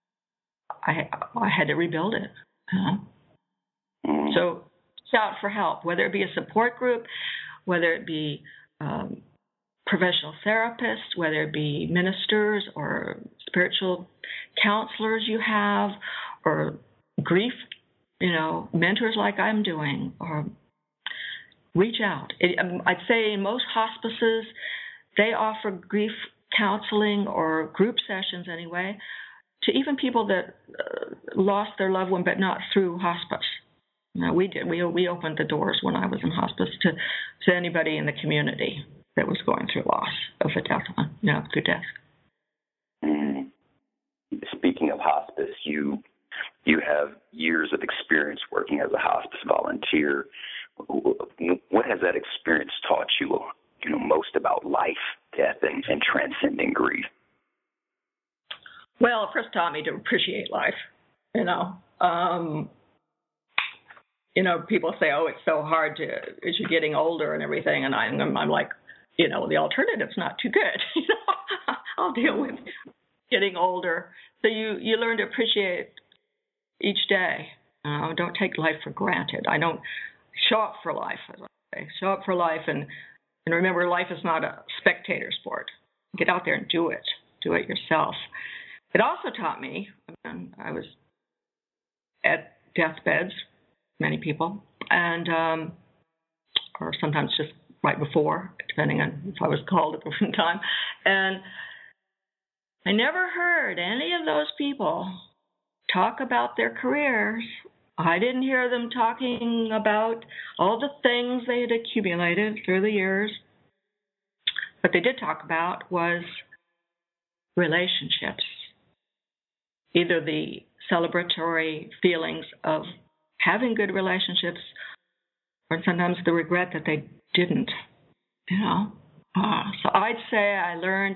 I, I had to rebuild it. You know? So out for help, whether it be a support group, whether it be um, professional therapists, whether it be ministers or spiritual counselors you have, or grief, you know, mentors like I'm doing, or reach out. It, I'd say in most hospices, they offer grief counseling or group sessions anyway, to even people that uh, lost their loved one, but not through hospice. No, we did. We we opened the doors when I was in hospice to, to anybody in the community that was going through loss of a death one, you know, through death. Mm. Speaking of hospice, you you have years of experience working as a hospice volunteer. What has that experience taught you, you know, most about life, death, and, and transcending grief? Well, it first taught me to appreciate life, you know. Um, You know, people say, oh, it's so hard to, as you're getting older and everything. And I'm, I'm like, you know, the alternative's not too good. You know, I'll deal with getting older. So you, you learn to appreciate each day. Uh, don't take life for granted. I don't show up for life, as I say. Show up for life. And, and remember, life is not a spectator sport. Get out there and do it. Do it yourself. It also taught me, I mean, I was at deathbeds, many people, and um, or sometimes just right before, depending on if I was called at the one time. And I never heard any of those people talk about their careers. I didn't hear them talking about all the things they had accumulated through the years. What they did talk about was relationships, either the celebratory feelings of having good relationships, or sometimes the regret that they didn't, you know. Uh, so I'd say I learned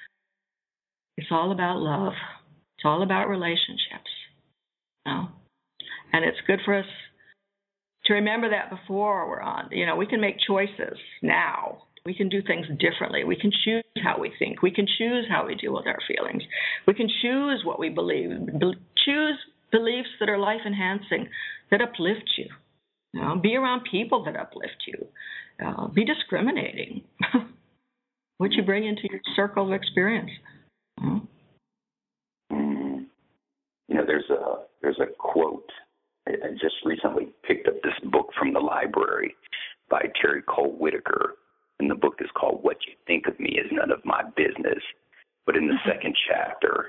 it's all about love. It's all about relationships, you know. And it's good for us to remember that before we're on. You know, we can make choices now. We can do things differently. We can choose how we think. We can choose how we deal with our feelings. We can choose what we believe. Be- choose beliefs that are life-enhancing, that uplift you. You know, be around people that uplift you. Uh, be discriminating. What you bring into your circle of experience. You know? Mm. You know, there's a there's a quote. I just recently picked up this book from the library by Terry Cole Whitaker, and the book is called "What You Think of Me Is None of My Business." But in the mm-hmm. second chapter,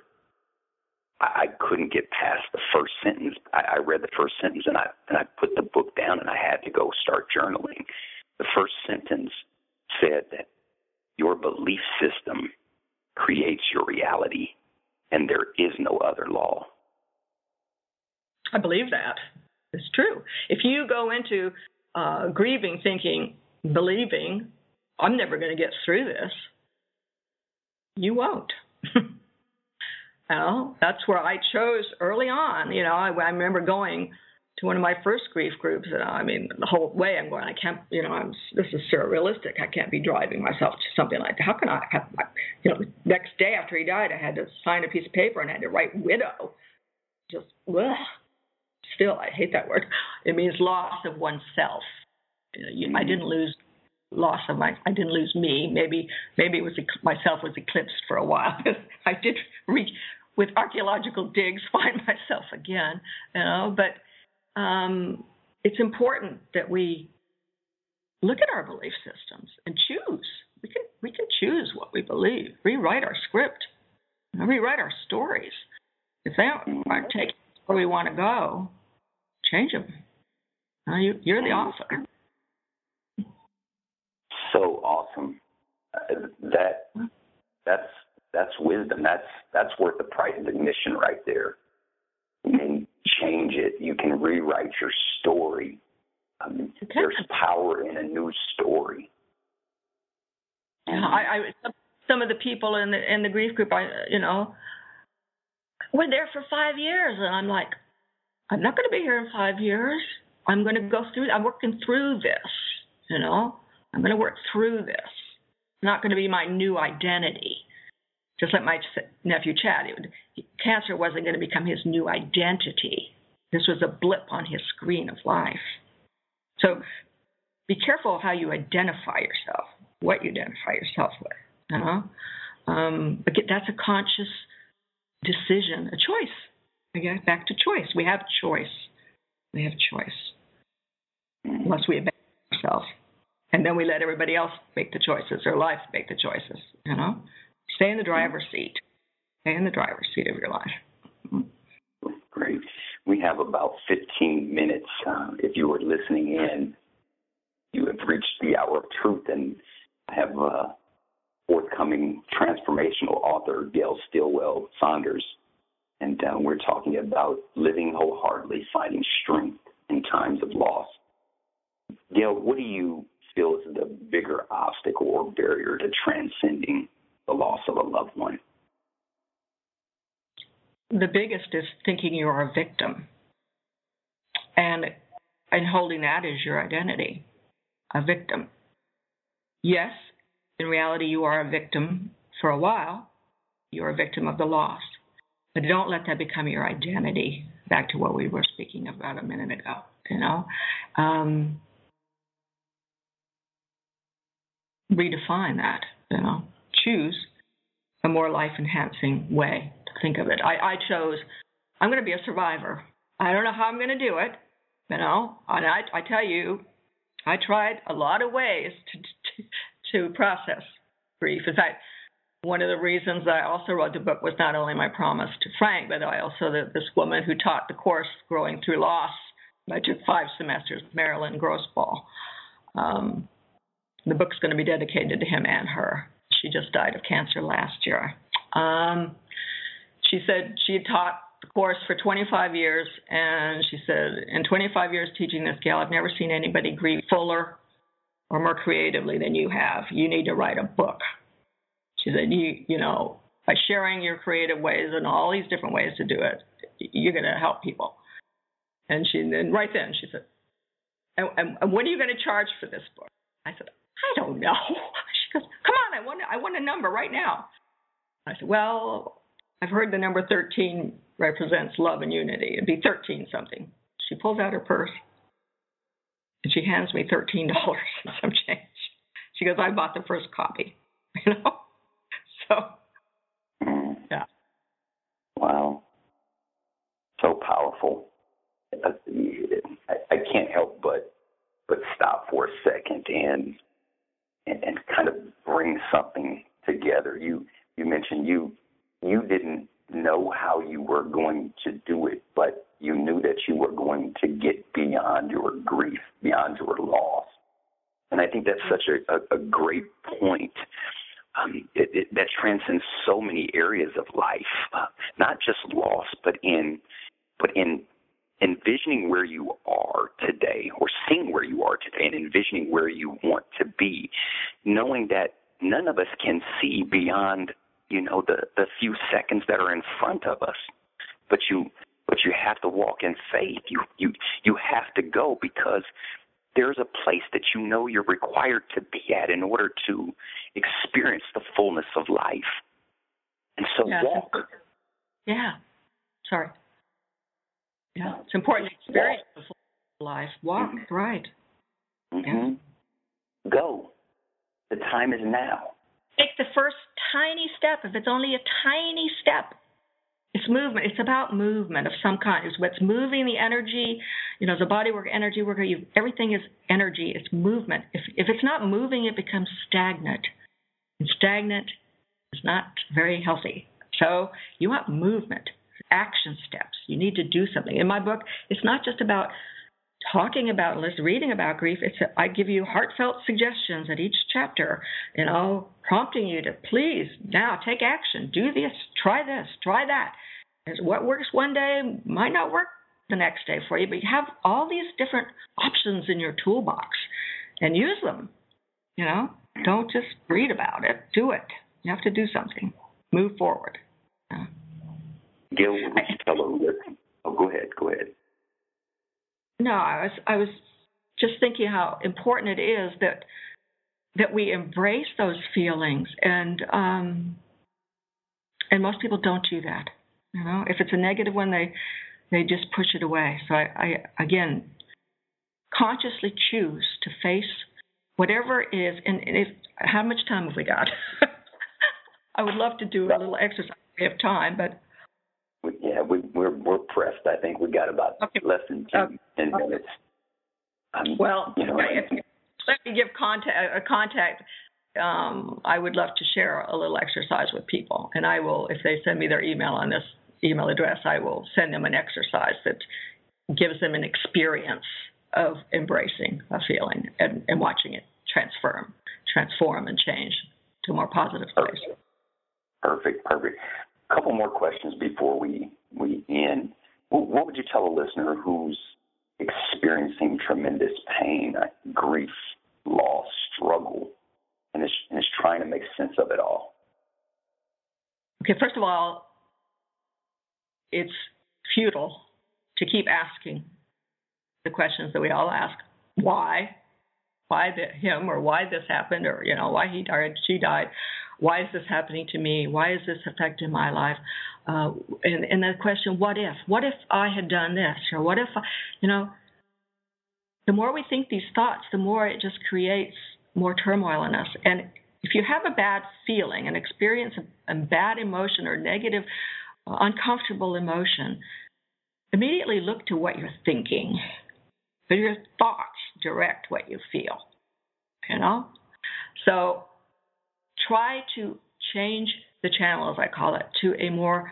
I couldn't get past the first sentence. I, I read the first sentence and I and I put the book down and I had to go start journaling. The first sentence said that your belief system creates your reality and there is no other law. I believe that. It's true. If you go into uh, grieving thinking, believing I'm never going to get through this. You won't. Well, that's where I chose early on. You know, I, I remember going to one of my first grief groups, and I mean, the whole way I'm going, I can't, you know, I'm, this is surrealistic. I can't be driving myself to something like that. How can I, have, you know, next day after he died, I had to sign a piece of paper and I had to write widow. Just, ugh. Still, I hate that word. It means loss of oneself. You know, you, I didn't lose loss of my, I didn't lose me. Maybe, maybe it was, myself was eclipsed for a while. I did reach, with archaeological digs, find myself again, you know, but Um, it's important that we look at our belief systems and choose. We can we can choose what we believe, rewrite our script, rewrite our stories. If they aren't taking us where we want to go, change them. Uh, you, you're the author. So awesome. Uh, that that's that's wisdom. That's that's worth the price of admission right there. You can change it. You can rewrite your story. Um, okay. There's power in a new story. Yeah, I, I, some of the people in the in the grief group, I, you know, were there for five years, and I'm like, I'm not going to be here in five years. I'm going to go through. I'm working through this. You know, I'm going to work through this. It's not going to be my new identity. Just like my nephew Chad, it would, cancer wasn't going to become his new identity. This was a blip on his screen of life. So be careful how you identify yourself, what you identify yourself with. You know? um, but that's a conscious decision, a choice. Again, back to choice. We have choice. We have choice. Unless we abandon ourselves. And then we let everybody else make the choices, or life make the choices, you know? Stay in the driver's seat. Stay in the driver's seat of your life. Great. We have about fifteen minutes. Um, if you were listening in, you have reached the hour of truth, and I have a forthcoming transformational author, Gail Stillwell Saunders, and uh, we're talking about living wholeheartedly, finding strength in times of loss. Gail, what do you feel is the bigger obstacle or barrier to transcending the loss of a loved one? The biggest is thinking you are a victim, and and holding that as your identity, a victim. Yes, in reality, you are a victim for a while. You're a victim of the loss, but don't let that become your identity. Back to what we were speaking about a minute ago. You know, um, redefine that. You know. Choose a more life-enhancing way to think of it. I, I chose, I'm going to be a survivor. I don't know how I'm going to do it, you know. And I, I tell you, I tried a lot of ways to, to to process grief. In fact, one of the reasons I also wrote the book was not only my promise to Frank, but I also the, this woman who taught the course Growing Through Loss. I took five semesters with Marilyn Grossball. Um, the book's going to be dedicated to him and her. She just died of cancer last year. Um, she said she had taught the course for twenty-five years, and she said, in twenty-five years teaching this, Gail, I've never seen anybody grieve fuller or more creatively than you have. You need to write a book. She said, you, you know, by sharing your creative ways and all these different ways to do it, you're going to help people. And she then right then she said, and, and, and what are you going to charge for this book? I said, I don't know. She goes, come on, I want, I want a number right now. I said, well, I've heard the number thirteen represents love and unity. It'd be thirteen something. She pulls out her purse, and she hands me thirteen dollars and some change. She goes, I bought the first copy. You know? So, yeah. Wow. So powerful. I, I can't help but but stop for a second and, and and kind of bring something together. You you mentioned you you didn't know how you were going to do it, but you knew that you were going to get beyond your grief, beyond your loss. And I think that's such a, a, a great point. Um, it, it, that transcends so many areas of life, uh, not just loss, but in but in envisioning where you are today, or seeing where you are today and envisioning where you want to be, knowing that none of us can see beyond, you know, the, the few seconds that are in front of us. But you but you have to walk in faith. You you you have to go, because there's a place that you know you're required to be at in order to experience the fullness of life. And so yeah, walk. Yeah. Sorry. Yeah. It's important to experience walk. The full life. Walk, mm-hmm. right. Mm-hmm. Yeah. Go. The time is now. Take the first tiny step. If it's only a tiny step, it's movement. It's about movement of some kind. It's what's moving the energy. You know, the body work, energy work. You, everything is energy. It's movement. If if it's not moving, it becomes stagnant. And stagnant is not very healthy. So you want movement, action steps. You need to do something. In my book, it's not just about talking about, reading about grief. It's a, I give you heartfelt suggestions at each chapter, you know, prompting you to please now take action. Do this. Try this. Try that. What works one day might not work the next day for you, but you have all these different options in your toolbox, and use them. You know, don't just read about it. Do it. You have to do something. Move forward. Yeah. Gil, would you tell her? Oh, go ahead. Go ahead. No, I was I was just thinking how important it is that that we embrace those feelings, and um, and most people don't do that. You know, if it's a negative one, they they just push it away. So I, I again consciously choose to face whatever it is. And, and if, how much time have we got? I would love to do a little exercise if we have time, but yeah, we, we're we're pressed. I think we got about okay. less than ten, okay. ten minutes. Um, well, you know, if, let me give contact a contact. Um, I would love to share a little exercise with people, and I will, if they send me their email on this email address, I will send them an exercise that gives them an experience of embracing a feeling and, and watching it transform, transform and change to a more positive place. Perfect, perfect. A couple more questions before we, we end. What would you tell a listener who's experiencing tremendous pain, grief, loss, struggle, and is, and is trying to make sense of it all? Okay, first of all, it's futile to keep asking the questions that we all ask. Why? Why the, him, or why this happened, or, you know, why he died, she died. Why is this happening to me? Why is this affecting my life? Uh, and, and the question, what if? What if I had done this? Or what if, I, you know, the more we think these thoughts, the more it just creates more turmoil in us. And if you have a bad feeling, an experience of a bad emotion or negative, uh, uncomfortable emotion, immediately look to what you're thinking. But your thoughts direct what you feel, you know? So try to change the channel, as I call it, to a more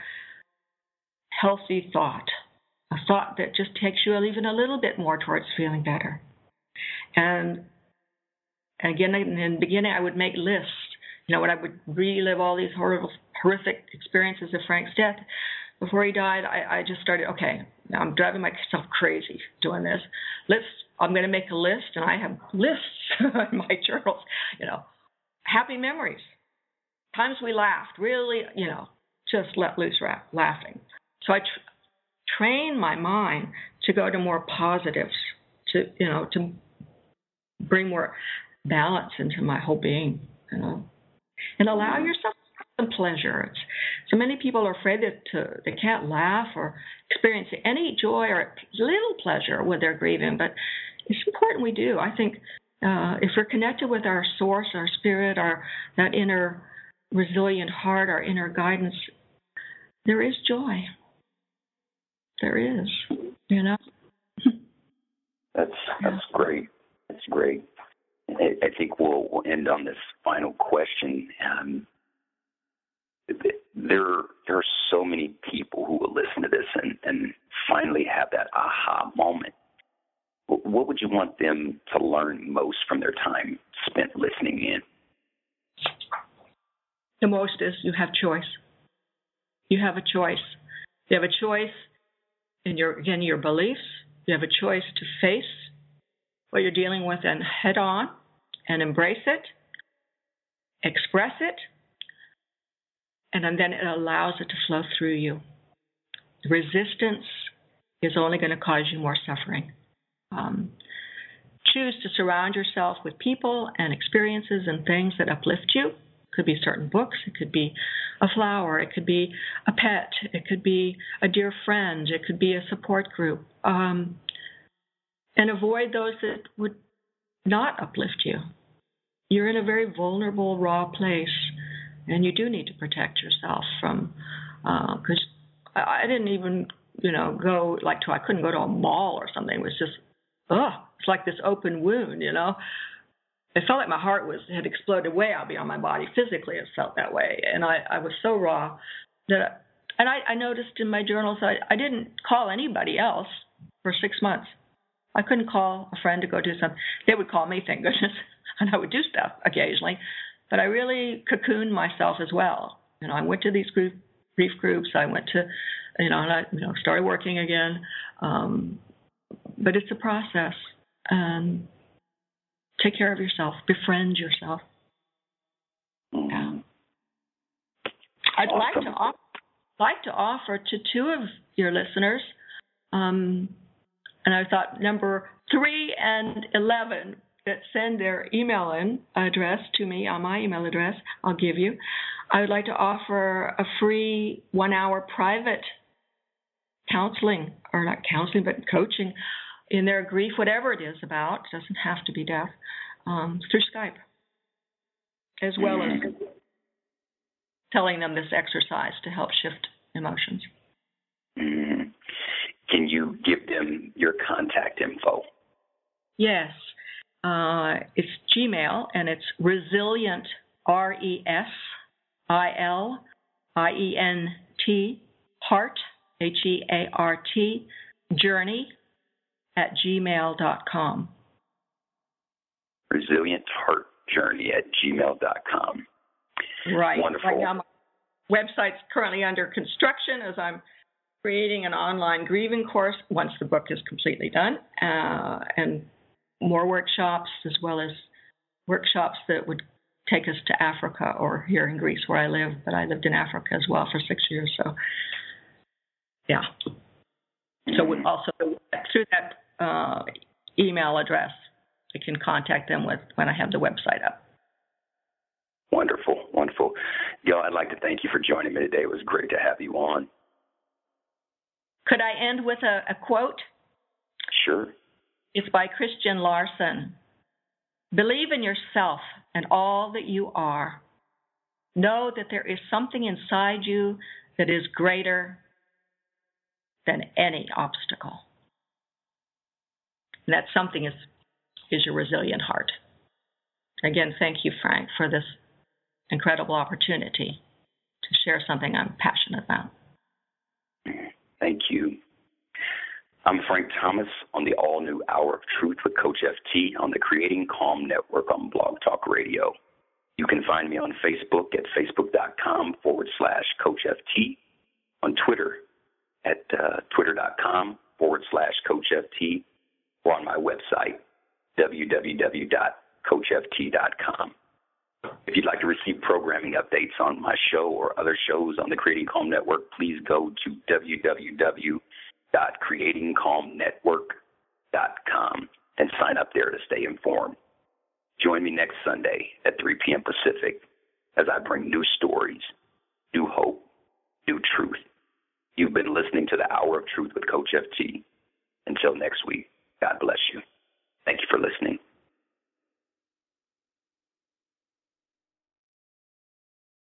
healthy thought, a thought that just takes you even a little bit more towards feeling better. And again, in the beginning, I would make lists. You know, when I would relive all these horrible, horrific experiences of Frank's death, before he died, I, I just started, okay, now I'm driving myself crazy doing this. Let's, I'm going to make a list, and I have lists in my journals, you know, happy memories, times we laughed, really, you know, just let loose ra- laughing. So I tr- train my mind to go to more positives, to, you know, to bring more balance into my whole being, you know, and allow yourself some pleasure. It's, so many people are afraid that to, they can't laugh or experience any joy or little pleasure when they're grieving, but it's important we do. I think uh, if we're connected with our source, our spirit, our that inner resilient heart, our inner guidance, there is joy. There is, you know. That's that's yeah. great. That's great. I, I think we'll, we'll end on this final question. Um, there, there are so many people who will listen to this and, and finally have that aha moment. What would you want them to learn most from their time spent listening in? The most is you have choice. You have a choice. You have a choice in your, again, your beliefs. You have a choice to face what you're dealing with and head on and embrace it, express it, and then it allows it to flow through you. Resistance is only going to cause you more suffering. Um, choose to surround yourself with people and experiences and things that uplift you. It could be certain books. It could be a flower. It could be a pet. It could be a dear friend. It could be a support group. Um, and avoid those that would not uplift you. You're in a very vulnerable, raw place, and you do need to protect yourself from, because uh, I, I didn't even, you know, go like to, I couldn't go to a mall or something. It was just, ugh, it's like this open wound, you know. It felt like my heart was had exploded way out beyond my body. Physically, it felt that way, and I, I was so raw that, and I, I noticed in my journals I, I didn't call anybody else for six months. I couldn't call a friend to go do something. They would call me, thank goodness, and I would do stuff occasionally. But I really cocooned myself as well. You know, I went to these group, grief groups. I went to, you know, and I you know, started working again. Um, but it's a process. Um, take care of yourself. Befriend yourself. Yeah. I'd awesome. like to offer, like to offer to two of your listeners. Um, And I thought number three and eleven that send their email in address to me on my email address, I'll give you. I would like to offer a free one-hour private counseling, or not counseling, but coaching in their grief, whatever it is about. It doesn't have to be death, um, through Skype, as well mm-hmm. as telling them this exercise to help shift emotions. Mm-hmm. Can you give them your contact info? Yes. Uh, it's Gmail, and it's resilient, R E S I L I E N T, heart, H E A R T, journey, at gmail dot com. Resilient Heart Journey at gmail dot com. Right. Wonderful. Right now, my website's currently under construction as I'm creating an online grieving course once the book is completely done, uh, and more workshops, as well as workshops that would take us to Africa or here in Greece where I live, but I lived in Africa as well for six years. So, yeah. So we also, through that uh, email address, I can contact them with when I have the website up. Wonderful, wonderful. Yo, I'd like to thank you for joining me today. It was great to have you on. Could I end with a, a quote? Sure. It's by Christian Larson. Believe in yourself and all that you are. Know that there is something inside you that is greater than any obstacle. And that something is, is your resilient heart. Again, thank you, Frank, for this incredible opportunity to share something I'm passionate about. Thank you. I'm Frank Thomas on the all-new Hour of Truth with Coach F T on the Creating Calm Network on Blog Talk Radio. You can find me on Facebook at facebook.com forward slash Coach FT, on Twitter at uh, twitter.com forward slash Coach FT, or on my website, w w w dot coach f t dot com. If you'd like to receive programming updates on my show or other shows on the Creating Calm Network, please go to w w w dot creating calm network dot com and sign up there to stay informed. Join me next Sunday at three p.m. Pacific as I bring new stories, new hope, new truth. You've been listening to the Hour of Truth with Coach F T. Until next week.